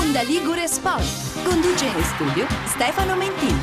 Onda Ligure Sport. Conduce in studio Stefano Mentini.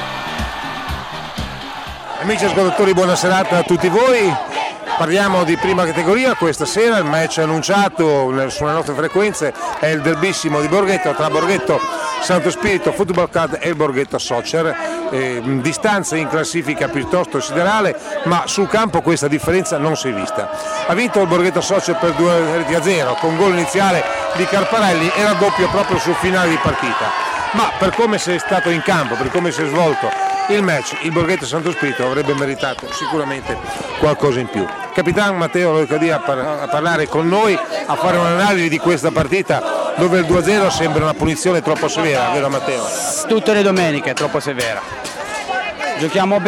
Amici ascoltatori, buona serata a tutti voi. Parliamo di prima categoria questa sera. Il match annunciato sulle nostre frequenze è il derbissimo di Borghetto tra Borghetto Santo Spirito Football Club e il Borghetto Soccer. Distanza in classifica piuttosto siderale, ma sul campo questa differenza non si è vista. Ha vinto il Borghetto Soccer per 2-0 con gol iniziale di Carparelli e raddoppio proprio sul finale di partita. Ma per come si è stato in campo, per come si è svolto il match, il Borghetto Santo Spirito avrebbe meritato sicuramente qualcosa in più. Capitano Matteo Locadia a parlare con noi, a fare un'analisi di questa partita dove il 2-0 sembra una punizione troppo severa, vero Matteo? Tutte le domeniche è troppo severa. Giochiamo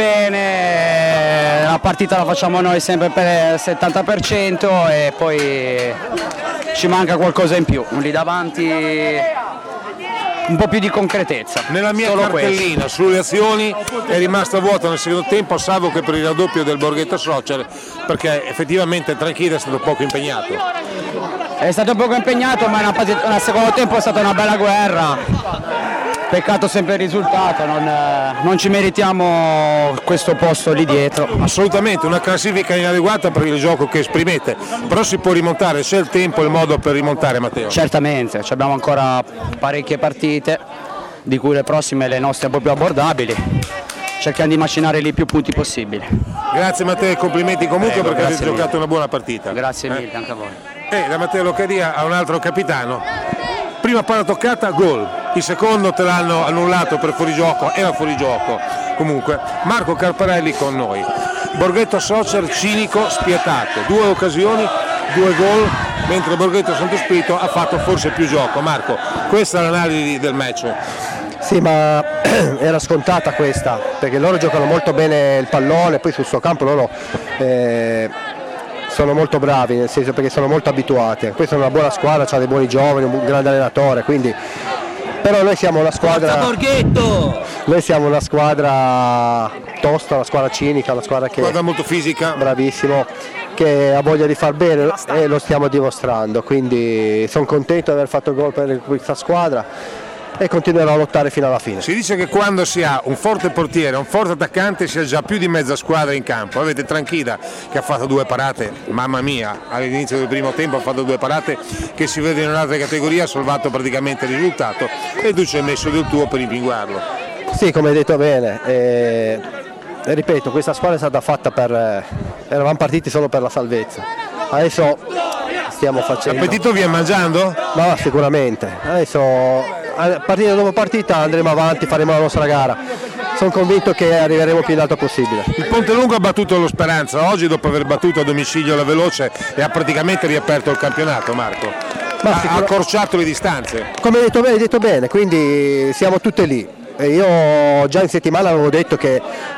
bene, la partita la facciamo noi sempre per il 70% e poi ci manca qualcosa in più. Lì davanti un po' più di concretezza. Nella mia solo cartellina questo. sulle azioni è rimasta vuota nel secondo tempo, salvo che per il raddoppio del Borghetto Soccer, perché effettivamente Tranchida è stato poco impegnato. È stato poco impegnato, ma nel secondo tempo è stata una bella guerra. Peccato sempre il risultato, non ci meritiamo questo posto lì dietro. Assolutamente, una classifica inadeguata per il gioco che esprimete, però si può rimontare, c'è il tempo e il modo per rimontare, Matteo. Certamente, abbiamo ancora parecchie partite, di cui le prossime le nostre un po' più abbordabili. Cerchiamo di macinare lì più punti possibili. Grazie Matteo e complimenti comunque. Prego, perché avete mille. giocato una buona partita. Grazie mille anche a voi. E da Matteo Locadia a un altro capitano. Prima palla toccata, gol. Il secondo te l'hanno annullato per fuorigioco, era fuorigioco. Comunque, Marco Carparelli con noi. Borghetto Soccer cinico, spietato. 2 occasioni, 2 gol, mentre Borghetto Santo Spirito ha fatto forse più gioco. Marco, questa è l'analisi del match. Sì, ma era scontata questa, perché loro giocano molto bene il pallone, poi sul suo campo loro sono molto bravi, nel senso perché sono molto abituati. Questa è una buona squadra, ha dei buoni giovani, un grande allenatore, quindi però noi siamo una squadra. Noi siamo una squadra tosta, una squadra cinica, una squadra che Squadra molto fisica. bravissimo, che ha voglia di far bene e lo stiamo dimostrando, quindi sono contento di aver fatto gol per questa squadra e continuerò a lottare fino alla fine. Si dice che quando si ha un forte portiere, un forte attaccante, si ha già più di mezza squadra in campo. Avete Tranchida che ha fatto 2 parate, mamma mia, all'inizio del primo tempo ha fatto 2 parate che si vede in un'altra categoria, ha salvato praticamente il risultato e tu ci hai messo del tuo per impinguarlo. Sì, come hai detto bene, e ripeto, questa squadra è stata fatta eravamo partiti solo per la salvezza, adesso stiamo facendo. L'appetito viene mangiando? No, sicuramente, adesso partita dopo partita andremo avanti, faremo la nostra gara, sono convinto che arriveremo più in alto possibile. Il Pontelungo ha battuto lo Speranza oggi dopo aver battuto a domicilio la Veloce e ha praticamente riaperto il campionato, Marco. Ha accorciato le distanze. Come hai detto bene, quindi siamo tutte lì. E io già in settimana avevo detto che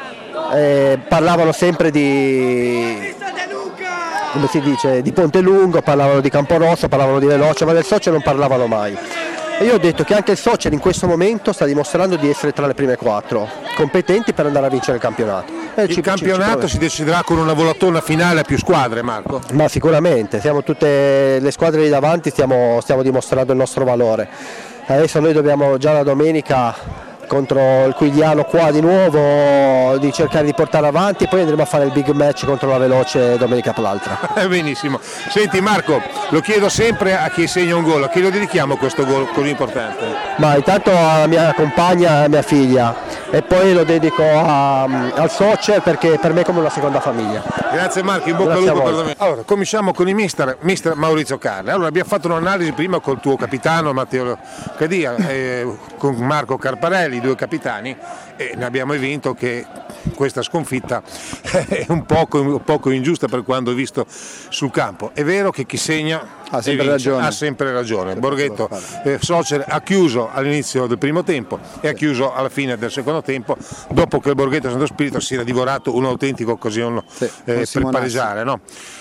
parlavano sempre di, come si dice, di Pontelungo, parlavano di Camporosso, parlavano di Veloce, ma del Soccer non parlavano mai. E io ho detto che anche il Soccer in questo momento sta dimostrando di essere tra le prime 4 competenti per andare a vincere il campionato. Il campionato si deciderà con una volatona finale a più squadre, Marco? Ma sicuramente, siamo tutte le squadre lì davanti, stiamo dimostrando il nostro valore. Adesso noi dobbiamo già la domenica contro il Quigliano qua di nuovo di cercare di portare avanti e poi andremo a fare il big match contro la Veloce domenica per l'altra. Benissimo. Senti Marco, lo chiedo sempre a chi segna un gol, a chi lo dedichiamo questo gol così importante? Ma intanto alla mia compagna e a mia figlia e poi lo dedico al Soccer perché per me è come una seconda famiglia. Grazie Marco, in bocca al lupo per domani. Allora, cominciamo con il mister Maurizio Carli. Allora, abbiamo fatto un'analisi prima col tuo capitano Matteo Cadia, con Marco Carparelli, i 2 capitani, e ne abbiamo vinto che questa sconfitta è un poco ingiusta per quanto ho visto sul campo. È vero che chi segna ha sempre ragione. Borghetto Soccer ha chiuso all'inizio del primo tempo e ha chiuso alla fine del secondo tempo, dopo che il Borghetto Santo Spirito si era divorato un'autentica occasione per pareggiare, no?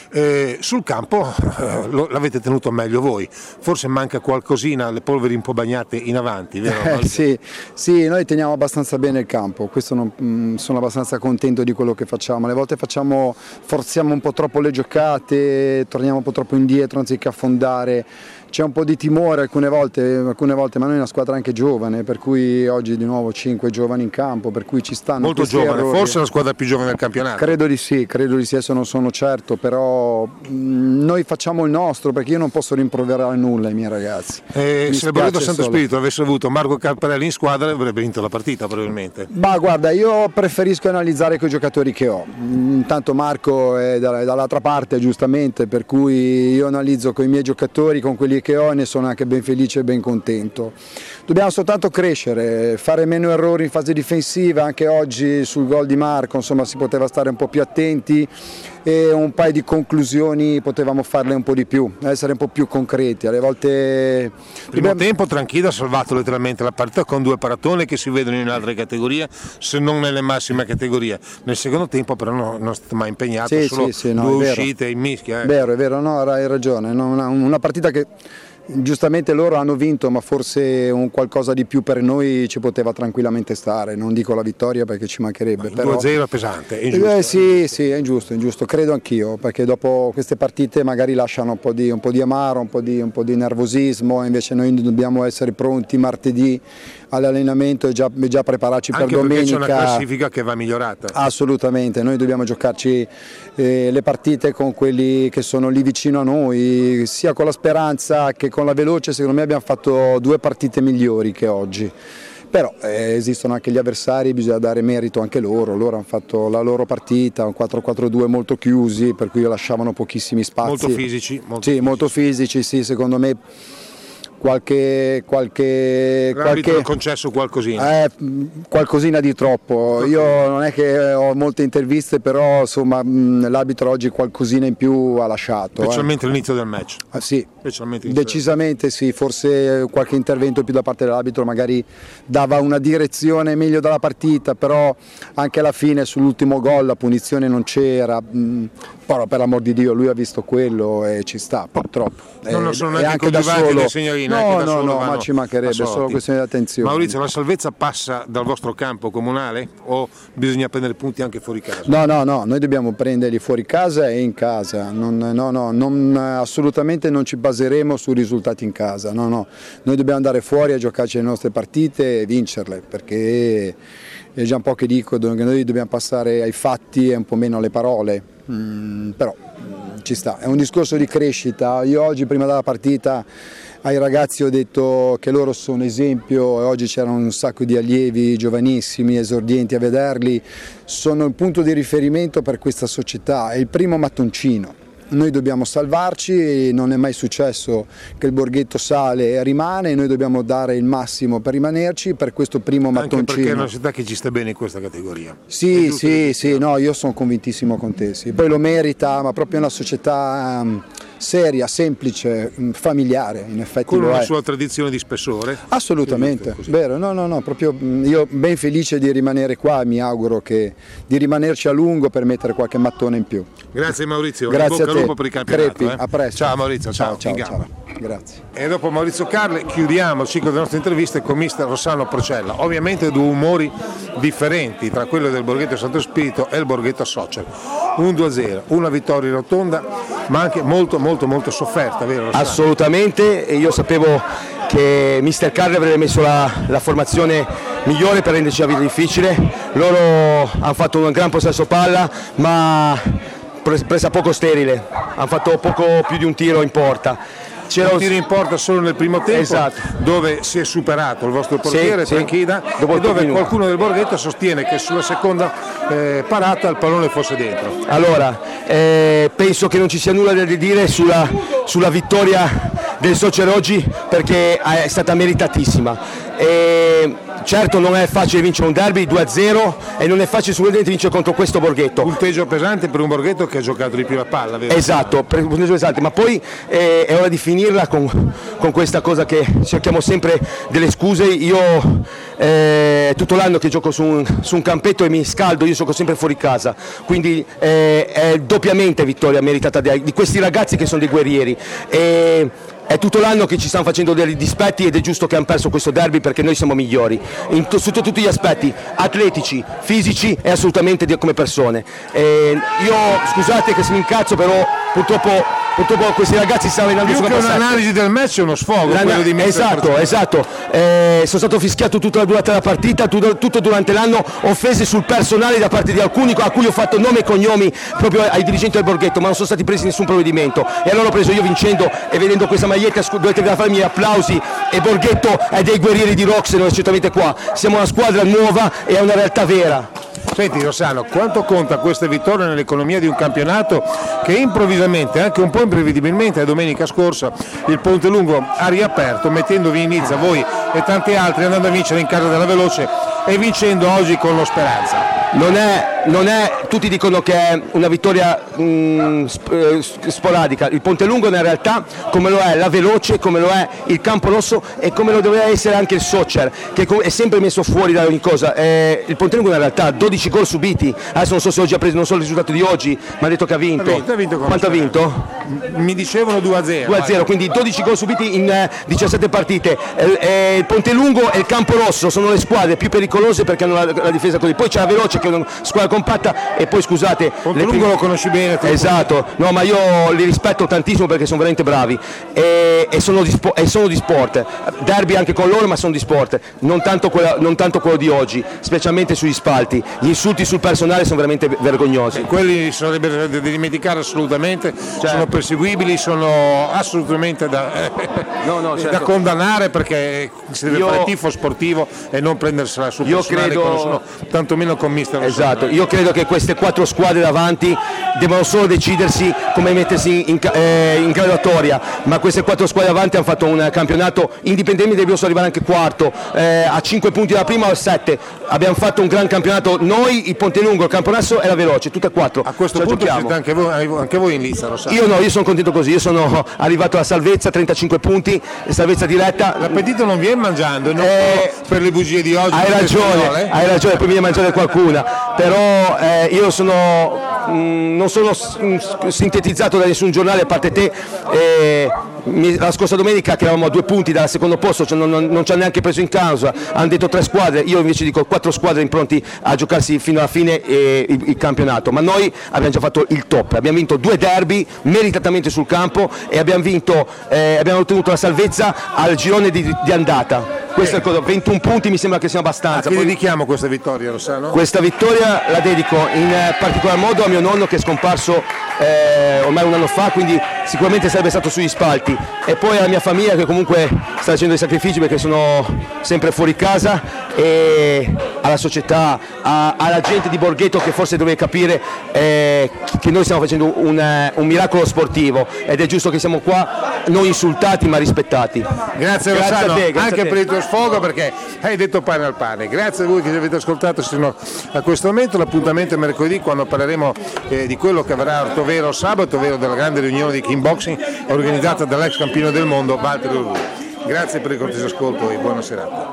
Sul campo l'avete tenuto meglio voi, forse manca qualcosina, le polveri un po' bagnate in avanti, vero? Sì, noi teniamo abbastanza bene il campo, questo sono abbastanza contento di quello che facciamo. Alle volte forziamo un po' troppo le giocate, torniamo un po' troppo indietro anziché affondare, c'è un po' di timore alcune volte, ma noi è una squadra anche giovane, per cui oggi di nuovo 5 giovani in campo, per cui ci stanno molto giovane, errori. forse la squadra più giovane del campionato. Credo di sì, adesso non sono certo, però noi facciamo il nostro, perché io non posso rimproverare nulla ai miei ragazzi. Se il Borghetto Santo Spirito avesse avuto Marco Carparelli in squadra avrebbe vinto la partita probabilmente. Ma guarda, io preferisco analizzare coi giocatori che ho. Intanto Marco è dall'altra parte giustamente, per cui io analizzo con i miei giocatori, con quelli che ho, e ne sono anche ben felice e ben contento. Dobbiamo soltanto crescere, fare meno errori in fase difensiva. Anche oggi sul gol di Marco insomma si poteva stare un po' più attenti, e un paio di conclusioni potevamo farle un po' di più, essere un po' più concreti. Alle volte primo tempo Tranquillo ha salvato letteralmente la partita con 2 paratone che si vedono in altre categorie, se non nelle massime categorie. Nel secondo tempo però non è stato mai impegnato, solo 2 uscite in mischia. È vero, no, hai ragione, una partita che giustamente loro hanno vinto, ma forse un qualcosa di più per noi ci poteva tranquillamente stare. Non dico la vittoria perché ci mancherebbe, però 2-0 è pesante, è ingiusto. Sì, è ingiusto, credo anch'io, perché dopo queste partite magari lasciano un po' di amaro, un po' di nervosismo. Invece noi dobbiamo essere pronti martedì all'allenamento e già prepararci anche per domenica. C'è una classifica che va migliorata. Assolutamente, noi dobbiamo giocarci le partite con quelli che sono lì vicino a noi, sia con la Speranza che con la Veloce. Secondo me abbiamo fatto 2 partite migliori che oggi. Però esistono anche gli avversari, bisogna dare merito anche loro hanno fatto la loro partita, un 4-4-2 molto chiusi, per cui lasciavano pochissimi spazi. Molto fisici. Molto fisici, sì, secondo me qualche ha concesso qualcosina. Qualcosina di troppo. Io non è che ho molte interviste, però insomma l'arbitro oggi qualcosina in più ha lasciato. Specialmente all'inizio del match. Sì, decisamente sì, forse qualche intervento più da parte dell'arbitro magari dava una direzione meglio dalla partita, però anche alla fine sull'ultimo gol la punizione non c'era. Però per l'amor di Dio lui ha visto quello e ci sta, purtroppo. Non sono neanche coadiuvanti dei signorini. No, ma ci mancherebbe, è solo questione di attenzione. Maurizio, la salvezza passa dal vostro campo comunale o bisogna prendere punti anche fuori casa? No, noi dobbiamo prenderli fuori casa e in casa. Assolutamente non ci baseremo sui risultati in casa. No. Noi dobbiamo andare fuori a giocarci le nostre partite e vincerle, perché è già un po' che dico che noi dobbiamo passare ai fatti e un po' meno alle parole. Però ci sta, è un discorso di crescita. Io oggi prima della partita ai ragazzi ho detto che loro sono esempio, e oggi c'erano un sacco di allievi giovanissimi, esordienti a vederli, sono il punto di riferimento per questa società, è il primo mattoncino. Noi dobbiamo salvarci, non è mai successo che il Borghetto sale e rimane, noi dobbiamo dare il massimo per rimanerci per questo primo mattoncino. Anche perché è una società che ci sta bene in questa categoria. Sì, no, io sono convintissimo con te, sì. Poi lo merita, ma proprio una società seria, semplice, familiare, in effetti con lo una è. sua tradizione di spessore. Assolutamente, vero, no, proprio io ben felice di rimanere qua, mi auguro di rimanerci a lungo per mettere qualche mattone in più. Grazie Maurizio, grazie in bocca al lupo per il campionato. Crepi, a presto. Ciao Maurizio, ciao. Grazie. E dopo Maurizio Carli chiudiamo il ciclo delle nostre interviste con mister Rossano Procella. Ovviamente 2 umori differenti tra quello del Borghetto Santo Spirito e il Borghetto Social. Un 2-0, una vittoria rotonda, ma anche molto sofferta, vero Rossano? Assolutamente, e io sapevo che mister Carli avrebbe messo la formazione migliore per renderci la vita difficile. Loro hanno fatto un gran possesso palla, ma presa poco sterile, hanno fatto poco più di un tiro in porta. Un tiro in porta solo nel primo tempo, esatto, dove si è superato il vostro portiere Tranquilla, e dove qualcuno del Borghetto sostiene che sulla seconda parata il pallone fosse dentro. Allora, penso che non ci sia nulla da dire sulla vittoria del Social oggi, perché è stata meritatissima. Certo non è facile vincere un derby 2-0 e non è facile sicuramente vincere contro questo Borghetto. Punteggio pesante per un Borghetto che ha giocato di più a palla, vero? Esatto, punteggio pesante, ma poi è ora di finirla con questa cosa che cerchiamo sempre delle scuse. Io tutto l'anno che gioco su un campetto e mi scaldo, io gioco sempre fuori casa, quindi è doppiamente vittoria meritata di questi ragazzi che sono dei guerrieri. è tutto l'anno che ci stanno facendo dei dispetti ed è giusto che hanno perso questo derby perché noi siamo migliori sotto tutti gli aspetti, atletici, fisici e assolutamente come persone. Io scusate che se mi incazzo, però purtroppo questi ragazzi stanno allenando più che un'analisi del match è uno sfogo quello di esatto. Sono stato fischiato tutta la durata della partita, tutto durante l'anno, offese sul personale da parte di alcuni a cui ho fatto nome e cognomi proprio ai dirigenti del Borghetto, ma non sono stati presi nessun provvedimento e allora ho preso io vincendo e vedendo questa maglietta dovete farmi applausi e Borghetto è dei guerrieri di Rox, non è certamente qua, siamo una squadra nuova e è una realtà vera. Senti Rossano, quanto conta questa vittoria nell'economia di un campionato che improvvisamente, anche un po' imprevedibilmente, domenica scorsa il Pontelungo ha riaperto mettendovi in Nizza voi e tanti altri, andando a vincere in casa della Veloce e vincendo oggi con lo Speranza? Non è, tutti dicono che è una vittoria sporadica, il Pontelungo è una realtà come lo è la Veloce, come lo è il Camporosso e come lo doveva essere anche il Soccer, che è sempre messo fuori da ogni cosa. Il Pontelungo è una realtà, 12 gol subiti, adesso non so se oggi ha preso, non so il risultato di oggi, ma ha detto che ha vinto. Quanto ha vinto? Mi dicevano 2-0. 2-0, quindi 12 gol subiti in 17 partite. Il Pontelungo e il Camporosso sono le squadre più pericolose perché hanno la difesa così, poi c'è la Veloce che è una squadra compatta e poi scusate Pontelungo lo conosci bene tu. Esatto, no, ma io li rispetto tantissimo perché sono veramente bravi e sono di sport, derby anche con loro, ma sono di sport, non tanto quello di oggi, specialmente sugli spalti. Gli insulti sul personale sono veramente vergognosi. Quelli sarebbero da dimenticare assolutamente, certo. Sono perseguibili, sono assolutamente da condannare perché si deve fare tifo sportivo e non prendersela sul personale con nessuno, tantomeno con mister Rossano. Esatto, io credo che queste 4 squadre davanti devono solo decidersi come mettersi in graduatoria, ma queste 4 squadre davanti hanno fatto un campionato indipendentemente, devono arrivare anche quarto, a 5 punti dalla prima o a 7. Abbiamo fatto un gran campionato noi, il Pontelungo, il Camporosso e la Veloce, tutte e 4. A questo punto siete anche voi in lizza, lo sai. Io sono contento così, io sono arrivato alla salvezza, 35 punti, salvezza diretta. L'appetito non viene mangiando, non per le bugie di oggi. Hai ragione, poi viene a mangiare qualcuna, però io non sono sintetizzato da nessun giornale a parte te. La scorsa domenica che eravamo a 2 punti dal secondo posto, cioè non ci hanno neanche preso in causa, hanno detto 3 squadre, io invece dico 4 squadre impronti a giocarsi fino alla fine il campionato, ma noi abbiamo già fatto il top, abbiamo vinto 2 derby meritatamente sul campo e abbiamo ottenuto la salvezza al girone di andata. Questo è il 21 punti mi sembra che sia abbastanza. A chi dedichiamo questa vittoria, Rossano? Questa vittoria la dedico in particolar modo a mio nonno che è scomparso ormai un anno fa, quindi sicuramente sarebbe stato sugli spalti, e poi alla mia famiglia che comunque sta facendo dei sacrifici perché sono sempre fuori casa, e alla società, alla gente di Borghetto che forse deve capire che noi stiamo facendo un miracolo sportivo ed è giusto che siamo qua non insultati ma rispettati. Grazie Rossano, anche per il tuo sfogo perché hai detto pane al pane. Grazie a voi che ci avete ascoltato fino a questo momento. L'appuntamento è mercoledì quando parleremo di quello che avverrà a Ortovero sabato, ovvero della grande riunione di kickboxing organizzata dall'ex campione del mondo Valtteri Orrù. Grazie per il cortese ascolto e buona serata.